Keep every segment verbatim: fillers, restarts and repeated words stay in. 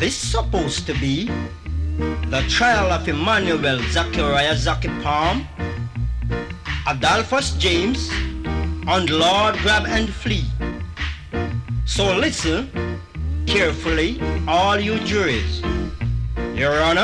this supposed to be the trial of Emmanuel Zachariah Zaki Palm, Adolphus James, and Lord Grab and Flee. So listen carefully, all you juries. Your Honor,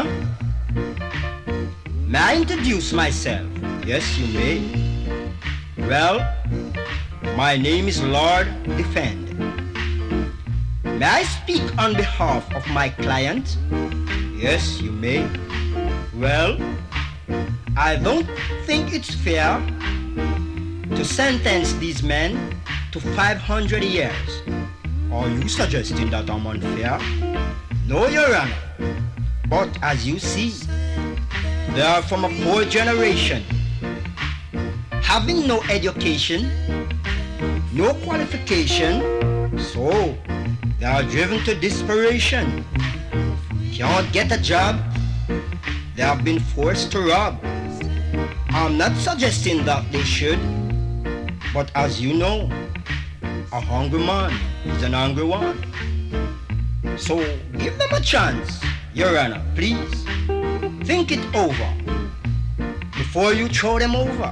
may I introduce myself? Yes, you may. Well, my name is Lord Defend. May I speak on behalf of my client? Yes, you may. Well, I don't think it's fair to sentence these men to five hundred years. Are you suggesting that I'm unfair? No, Your Honor. But as you see, they are from a poor generation, having no education, no qualification, so they are driven to desperation. Can't get a job, they have been forced to rob. I'm not suggesting that they should, but as you know, a hungry man is an angry one. So give them a chance, Your Honor, please. Think it over before you throw them over.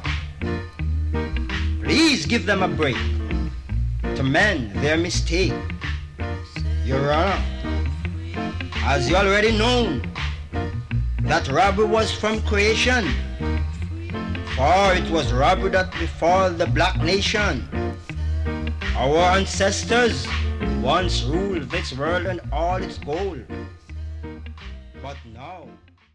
Please give them a break to mend their mistake. Your Honor, as you already know, that robbery was from creation, for it was robbery that befall the black nation. Our ancestors once ruled this world and all its gold.